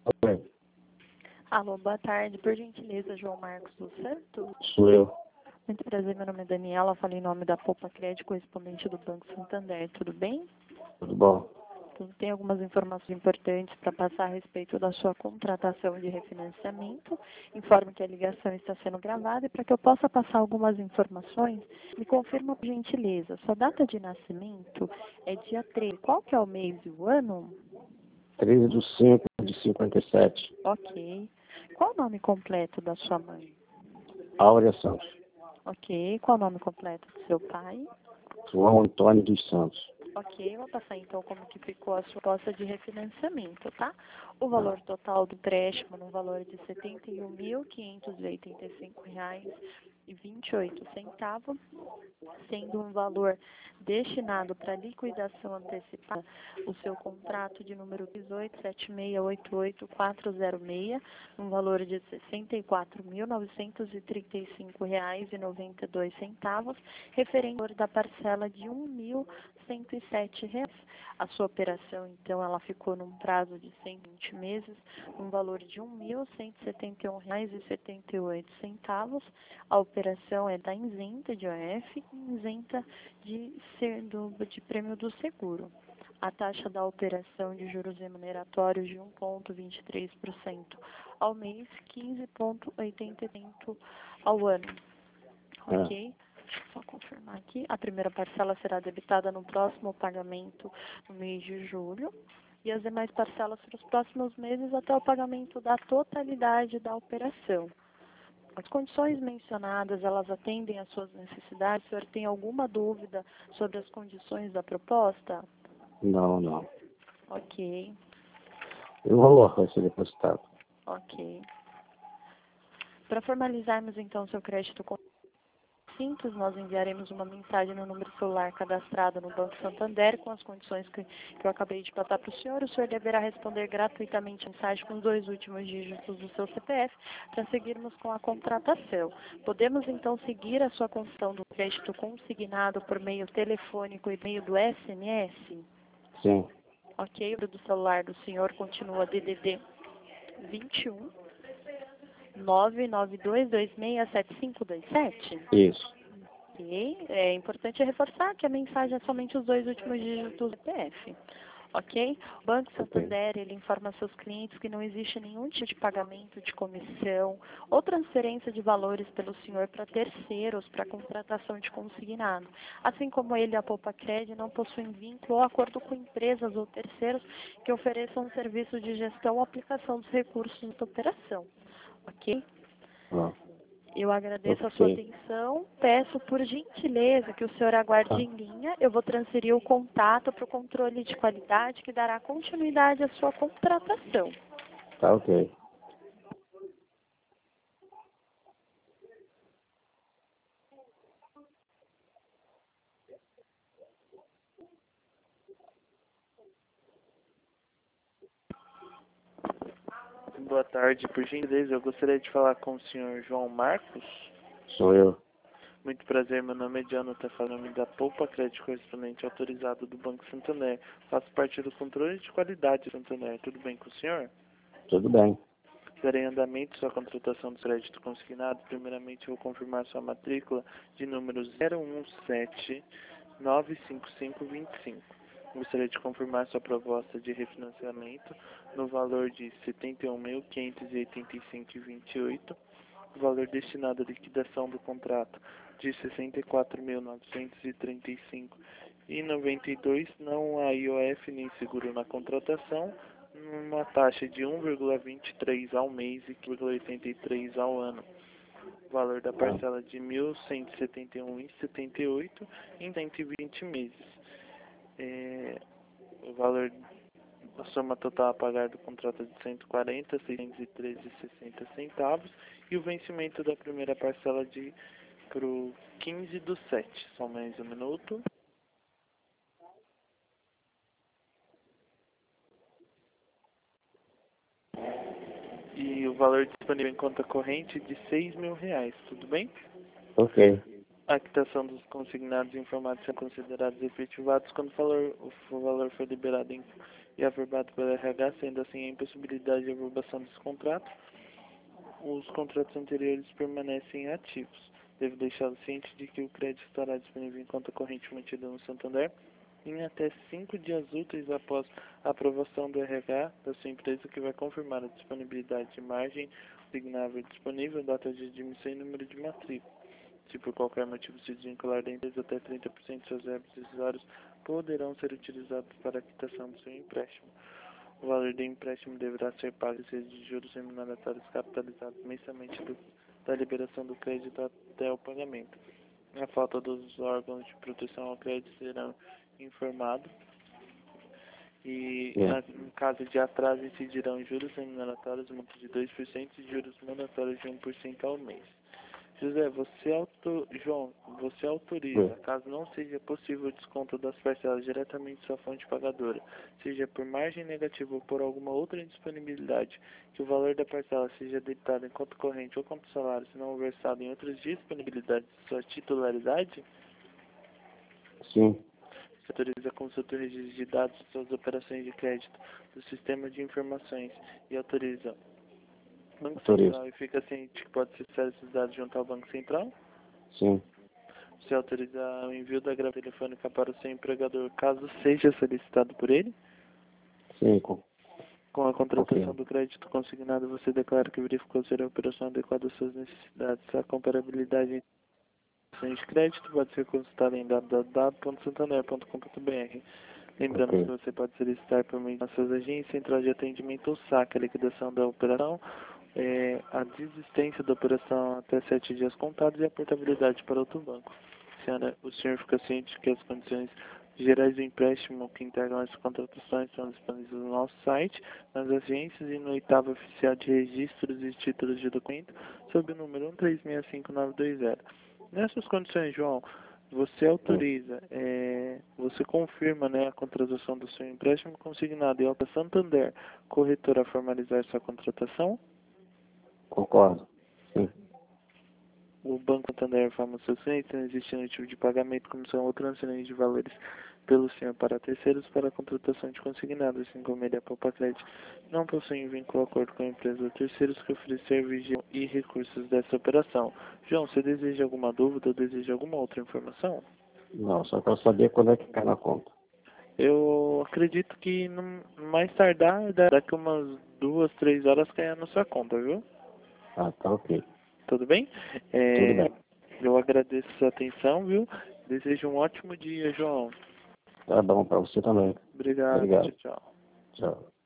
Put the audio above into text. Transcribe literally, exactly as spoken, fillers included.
Oi, Alô, boa tarde. Por gentileza, João Marcos dos Santos. sou eu. Muito prazer, meu nome é Daniela. Falo em nome da Poupa Crédito, correspondente do Banco Santander. Tudo bem? Tudo bom? Tudo. Tem algumas informações importantes para passar a respeito da sua contratação de refinanciamento. Informo que a ligação está sendo gravada e para que eu possa passar algumas informações, me confirma por gentileza. Sua data de nascimento é dia treze. Qual que é o mês e o ano? treze de cinco de cinquenta e sete. Ok. Qual o nome completo da sua mãe? Áurea Santos. Ok. Qual o nome completo do seu pai? João Antônio dos Santos. Ok, vou passar então como que ficou a sua proposta de refinanciamento, tá? O Tá. valor total do empréstimo no valor de setenta e um mil, quinhentos e oitenta e cinco reais e vinte e oito centavos, sendo um valor destinado para liquidação antecipada, o seu contrato de número dezoito sete seis oito oito quatro zero seis, um valor de sessenta e quatro mil, novecentos e trinta e cinco reais e noventa e dois centavos, referente ao valor da parcela de um mil cento e sete reais. A sua operação, então, ela ficou num prazo de cento e vinte meses, um valor de um mil cento e setenta e um reais e setenta e oito centavos. A operação é da isenta de O F e isenta de, ser do, de prêmio do seguro. A taxa da operação de juros remuneratórios de um vírgula vinte e três por cento ao mês, quinze vírgula oitenta por cento ao ano. É. Ok? Deixa eu só confirmar aqui. A primeira parcela será debitada no próximo pagamento no mês de julho e as demais parcelas para os próximos meses até o pagamento da totalidade da operação. As condições mencionadas, elas atendem às suas necessidades? O senhor tem alguma dúvida sobre as condições da proposta? Não, não. Ok, E o valor vai ser depositado? ok. Para formalizarmos então seu crédito com simples, nós enviaremos uma mensagem no número celular cadastrado no Banco Santander com as condições que, que eu acabei de passar para o senhor. O senhor deverá responder gratuitamente a mensagem com os dois últimos dígitos do seu C P F para seguirmos com a contratação. Podemos então seguir a sua construção do crédito consignado por meio telefônico e meio do S M S? Sim. Ok, o número do celular do senhor continua D D D vinte e um nove nove dois dois seis sete cinco dois sete? Isso. Ok. É importante reforçar que a mensagem é somente os dois últimos dígitos do C P F. Ok? O Banco Ok. Santander, ele informa seus clientes que não existe nenhum tipo de pagamento de comissão ou transferência de valores pelo senhor para terceiros para contratação de consignado. Assim como ele, a Poupa Crédito, não possuem vínculo ou acordo com empresas ou terceiros que ofereçam um serviço de gestão ou aplicação dos recursos da operação. Ok? Ah, Eu agradeço a sua ok. atenção. Peço, por gentileza, que o senhor aguarde Tá. em linha. Eu vou transferir o contato para o controle de qualidade, que dará continuidade à sua contratação. Tá ok. Boa tarde, por gentileza, eu gostaria de falar com o senhor João Marcos. Sou eu. Muito prazer, meu nome é Jonathan, falando em nome da Poupa Crédito, correspondente autorizado do Banco Santander. Faço parte do controle de qualidade do Santander. Tudo bem com o senhor? Tudo bem. Darei andamento sua contratação do crédito consignado. Primeiramente, vou confirmar sua matrícula de número zero um sete nove cinco cinco dois cinco. Gostaria de confirmar sua proposta de refinanciamento no valor de setenta e um mil, quinhentos e oitenta e cinco reais e vinte e oito centavos. O valor destinado à liquidação do contrato de sessenta e quatro mil, novecentos e trinta e cinco reais e noventa e dois centavos. Não há I O F nem seguro na contratação. Uma taxa de um vírgula vinte e três ao mês e um vírgula oitenta e três ao ano. O valor da Ah, parcela de mil cento e setenta e um reais e setenta e oito centavos em cento e vinte meses. É, o valor da soma total a pagar do contrato é de cento e quarenta, seiscentos e treze reais e sessenta centavos e o vencimento da primeira parcela de para o quinze do sete. Só mais um minuto. E o valor disponível em conta corrente de seis mil reais, tudo bem? ok. A quitação dos consignados informados são considerados efetivados quando o valor, o valor for liberado em, e averbado pelo R H, sendo assim a impossibilidade de averbação desse contrato, os contratos anteriores permanecem ativos. Devo deixá-lo ciente de que o crédito estará disponível em conta corrente mantida no Santander em até cinco dias úteis após a aprovação do R H da sua empresa, que vai confirmar a disponibilidade de margem signável disponível, data de admissão e número de matrícula. Se por qualquer motivo se desvincular da empresa, até trinta por cento de seus débitos decisórios poderão ser utilizados para a quitação do seu empréstimo. O valor do empréstimo deverá ser pago de juros remuneratórios capitalizados mensalmente do, da liberação do crédito até o pagamento. A falta dos órgãos de proteção ao crédito serão informados e, É. em caso de atraso, incidirão juros remuneratórios, multa de dois por cento e juros mandatórios de um por cento ao mês. José, você auto... João, você autoriza, É. caso não seja possível o desconto das parcelas diretamente de sua fonte pagadora, seja por margem negativa ou por alguma outra indisponibilidade, que o valor da parcela seja debitado em conta corrente ou conta salário, se não versado em outras disponibilidades de sua titularidade? Sim. Você autoriza a consulta do registro de dados de suas operações de crédito do sistema de informações e autoriza Banco Autorizo. Central e fica ciente que pode acessar esses dados junto ao Banco Central? Sim. Você autoriza o envio da gravação telefônica para o seu empregador, caso seja solicitado por ele? Sim. Com... Com a contratação Ok. do crédito consignado, você declara que verificou ser a operação adequada às suas necessidades. A comparabilidade entre operações de crédito pode ser consultada em w w w ponto santander ponto com ponto b r. Lembrando Ok. que você pode solicitar por meio de nossas agências, central de atendimento ou saque, a liquidação da operação, é, a desistência da operação até sete dias contados e a portabilidade para outro banco. Senhora, o senhor fica ciente que as condições gerais do empréstimo que integram as contratações são disponíveis no nosso site, nas agências e no oitavo oficial de registros e títulos de documento, sob o número um três seis cinco nove dois zero. Nessas condições, João, você autoriza, é, você confirma, né, a contratação do seu empréstimo consignado e a Santander, corretora, a formalizar sua contratação? Concordo. Sim. O Banco Santander informa os seus clientes, não existe nenhum tipo de pagamento, comissão ou transferência de valores pelo senhor para terceiros para a contratação de consignado, assim como ele, a Poupa Crédito, não possuem vínculo ou acordo com a empresa ou terceiros que oferecer vigília e recursos dessa operação. João, você deseja alguma dúvida ou deseja alguma outra informação? Não, só quero saber quando é que cai na conta. Eu acredito que no mais tardar, daqui umas duas, três horas caia na sua conta, viu? Ah, tá ok. Tudo bem? Tudo É, bem. eu agradeço a sua atenção, viu? Desejo um ótimo dia, João. Tá bom para você também. Obrigado, Obrigado. tchau, tchau. Tchau.